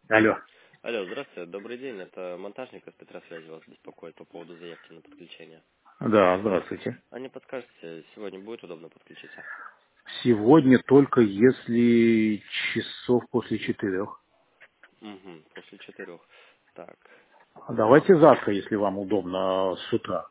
Алло. Алло, здравствуйте, добрый день. Это монтажник из Петросвязи вас беспокоит по поводу заявки на подключение. Да, здравствуйте. А не подскажете, сегодня будет удобно подключиться? Сегодня только если часов после 4. Угу, после 4. Так, Давайте завтра, если вам удобно, с утра.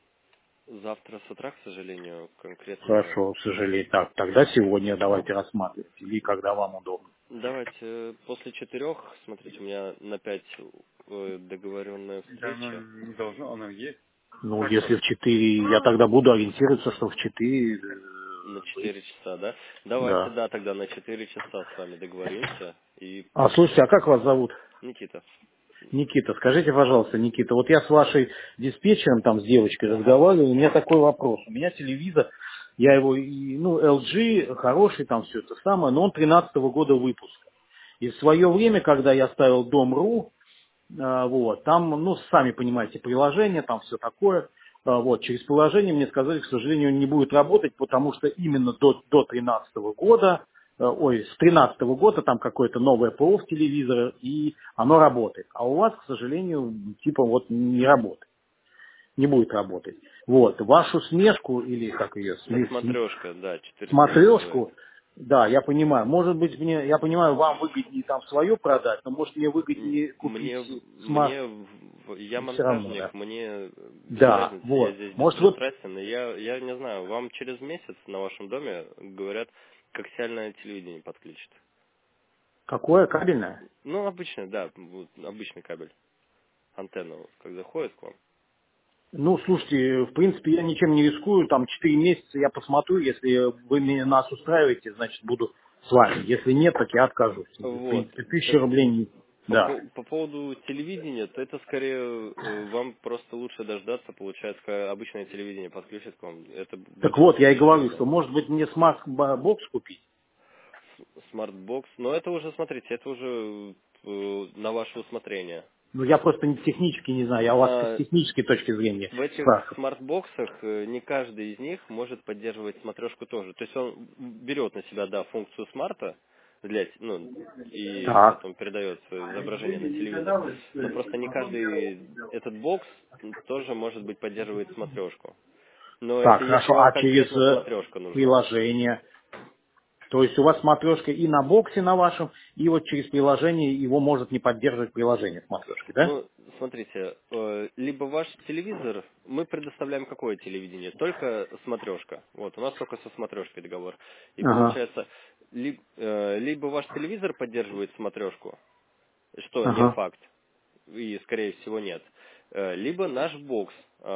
завтра с утра, к сожалению, конкретно... Хорошо, к сожалению. Так, тогда сегодня давайте рассматривать. Или когда вам удобно. Давайте после 4. Смотрите, у меня на 5 договоренная Да, ну встреча. не должно, оно есть. Ну, если в 4, я тогда буду ориентироваться, что в 4 На быть. 4 часа, да? Давайте, Да. да, тогда на 4 часа с вами договоримся. И А слушайте, а как вас зовут? Никита. Никита, скажите, пожалуйста, Никита, вот я с вашей диспетчером, там, с девочкой разговаривал, у меня такой вопрос. У меня телевизор, я его, ну, LG, хороший там все это самое, но он 13-го года выпуска. И в свое время, когда я ставил Дом.ру, вот, там, ну, сами понимаете, приложение, там все такое, вот, через приложение мне сказали, к сожалению, он не будет работать, потому что именно до 13-го года, с 13-го года там какое-то новое ПО в телевизоре, и оно работает. А у вас, к сожалению, типа вот не работает, не будет работать. Вот, вашу смешку, или как ее, Смотрешка, да, 400-дюймовая. смотрешку, да, я понимаю. Может быть, мне, я понимаю, вам выгоднее там свою продать, но может мне выгоднее купить смарт, Я все равно, монтажник, да. мне без Да, разницы, я вот. здесь Может, вот беспристрастен, и я не знаю, вам через месяц на вашем доме говорят, коаксиальное телевидение подключат. какое кабельное? Ну, обычный, да, вот обычный кабель, антенна, вот, когда ходит к вам. Ну, слушайте, в принципе, я ничем не рискую, там 4 месяца я посмотрю, если вы нас устраиваете, значит, буду с вами. Если нет, так я откажусь. В Вот, принципе, так 1000 рублей не... Да. по поводу телевидения, то это скорее вам просто лучше дождаться, получается, когда обычное телевидение подключит к вам, это Так больше вот, я и будет говорю, выгодно. что, может быть, мне смарт-бокс купить? Смартбокс. Но это уже, смотрите, это уже на ваше усмотрение. Ну, я просто технически не знаю, я у вас с А, технической точки зрения в этих спрашиваю. смартбоксах не каждый из них может поддерживать смотрешку тоже. То есть он берет на себя, да, функцию смарта, ну, и Так. потом передает свое изображение на телевизор. Но просто не каждый этот бокс тоже, может быть, поддерживает смотрешку. Но это Так, если хорошо. вам А через конкретно смотрешка нужна. приложение? То есть у вас смотрешка и на боксе на вашем, и вот через приложение его может не поддерживать приложение смотрешки, да? Ну, смотрите, либо ваш телевизор, мы предоставляем какое телевидение? Только смотрешка. Вот, у нас только со смотрешкой договор. И Ага, получается, либо ваш телевизор поддерживает смотрешку, что не ага, факт, и скорее всего нет, либо наш бокс,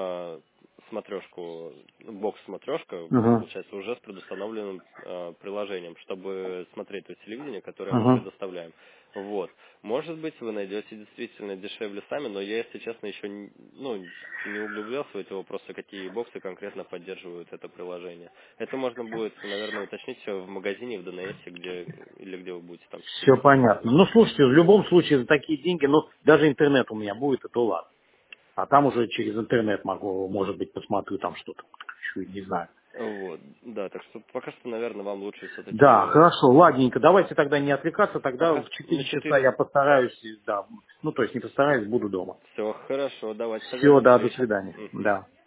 смотрешку, бокс-смотрешка, ага, получается, уже с предустановленным приложением, чтобы смотреть то телевидение, которое мы ага. предоставляем. Вот. Может быть, вы найдете действительно дешевле сами, но я, если честно, еще не углублялся в эти вопросы, какие боксы конкретно поддерживают это приложение. Это можно будет, наверное, уточнить в магазине, в ДНС, или где вы будете там Все сидеть. понятно. Ну, слушайте, в любом случае за такие деньги, ну, даже интернет у меня будет, и то ладно. А там уже через интернет могу, может быть, посмотрю там что-то, подключу, не знаю. Вот, да, так что пока что, наверное, вам лучше Да, все-таки... хорошо, ладненько. Давайте тогда не отвлекаться, тогда Ага, в на 4 часа 4. я постараюсь, да, ну, то есть не постараюсь, буду дома. Все, хорошо, давайте тогда Все, до да, до встречи. свидания. Мгм. Да.